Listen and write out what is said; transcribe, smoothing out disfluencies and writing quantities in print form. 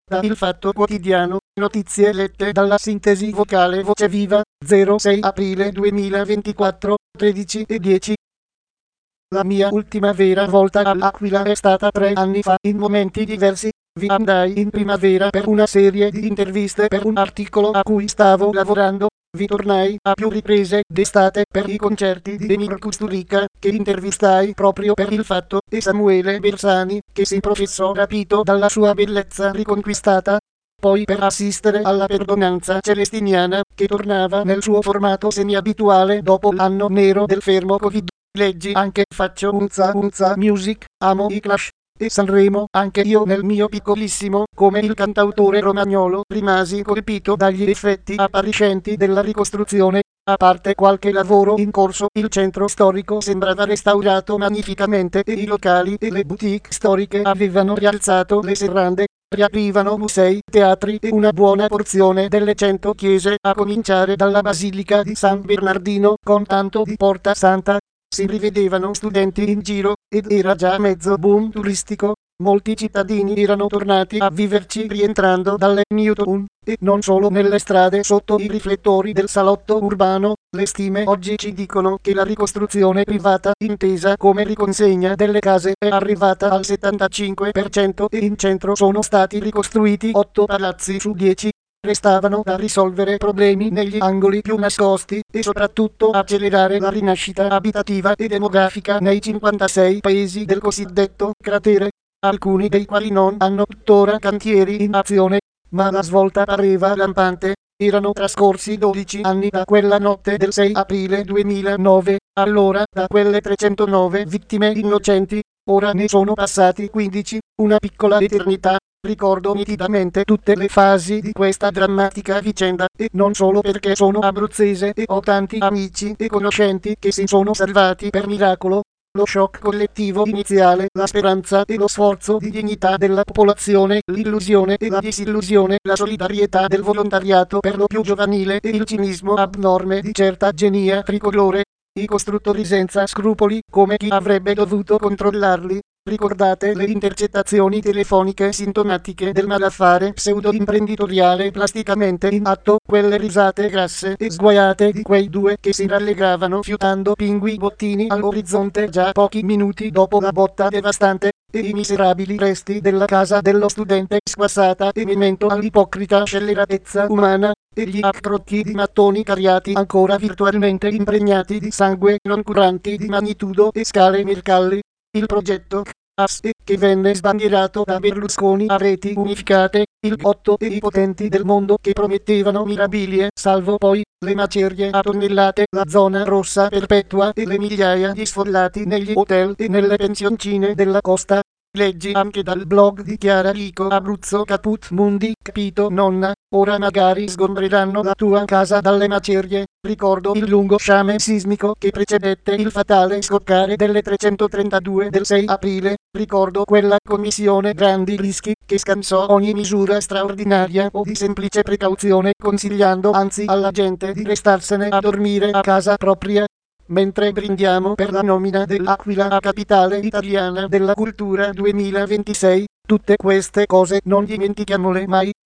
da Il Fatto Quotidiano, notizie lette dalla sintesi vocale Voce Viva, 06 aprile 2024, 13:10. La mia ultima vera volta all'Aquila è stata 3 anni fa, in momenti diversi. Vi andai in primavera per una serie di interviste per un articolo a cui stavo lavorando. Vi tornai a più riprese d'estate per i concerti di Emir Kusturica, che intervistai proprio per Il Fatto, e Samuele Bersani, che si professò rapito dalla sua bellezza riconquistata. Poi per assistere alla perdonanza celestiniana, che tornava nel suo formato semi-abituale dopo l'anno nero del fermo Covid. Leggi anche Faccio Unza Music, amo i Clash. E Sanremo, anche io nel mio piccolissimo, come il cantautore romagnolo, rimasi colpito dagli effetti appariscenti della ricostruzione. A parte qualche lavoro in corso, il centro storico sembrava restaurato magnificamente e i locali e le boutique storiche avevano rialzato le serrande, riaprivano musei, teatri e una buona porzione delle 100 chiese, a cominciare dalla Basilica di San Bernardino, con tanto di Porta Santa. Si rivedevano studenti in giro, ed era già mezzo boom turistico. Molti cittadini erano tornati a viverci rientrando dalle Newton, e non solo nelle strade sotto i riflettori del salotto urbano. Le stime oggi ci dicono che la ricostruzione privata, intesa come riconsegna delle case, è arrivata al 75% e in centro sono stati ricostruiti 8 palazzi su 10. Restavano da risolvere problemi negli angoli più nascosti e soprattutto accelerare la rinascita abitativa e demografica nei 56 paesi del cosiddetto cratere, alcuni dei quali non hanno tuttora cantieri in azione, ma la svolta pareva lampante. Erano trascorsi 12 anni da quella notte del 6 aprile 2009, allora da quelle 309 vittime innocenti, ora ne sono passati 15, una piccola eternità. Ricordo nitidamente tutte le fasi di questa drammatica vicenda, e non solo perché sono abruzzese e ho tanti amici e conoscenti che si sono salvati per miracolo. Lo shock collettivo iniziale, la speranza e lo sforzo di dignità della popolazione, l'illusione e la disillusione, la solidarietà del volontariato per lo più giovanile e il cinismo abnorme di certa genia tricolore. I costruttori senza scrupoli, come chi avrebbe dovuto controllarli. Ricordate le intercettazioni telefoniche sintomatiche del malaffare pseudo-imprenditoriale plasticamente in atto, quelle risate grasse e sguaiate di quei due che si rallegravano fiutando pingui bottini all'orizzonte già pochi minuti dopo la botta devastante, e i miserabili resti della casa dello studente squassata e memento all'ipocrita scelleratezza umana, e gli accrocchi di mattoni cariati ancora virtualmente impregnati di sangue non curanti di magnitudo e scale Mercalli. Il progetto ASE, che venne sbandierato da Berlusconi a reti unificate, il 8 e i potenti del mondo che promettevano mirabilie, salvo poi le macerie a tonnellate, la zona rossa perpetua e le migliaia di sfollati negli hotel e nelle pensioncine della costa. Leggi anche dal blog di Chiara Rico Abruzzo Caput Mundi, capito nonna, ora magari sgombreranno la tua casa dalle macerie. Ricordo il lungo sciame sismico che precedette il fatale scoccare delle 332 del 6 aprile, ricordo quella commissione grandi rischi che scansò ogni misura straordinaria o di semplice precauzione, consigliando anzi alla gente di restarsene a dormire a casa propria. Mentre brindiamo per la nomina dell'Aquila a capitale italiana della cultura 2026, tutte queste cose non dimentichiamole mai.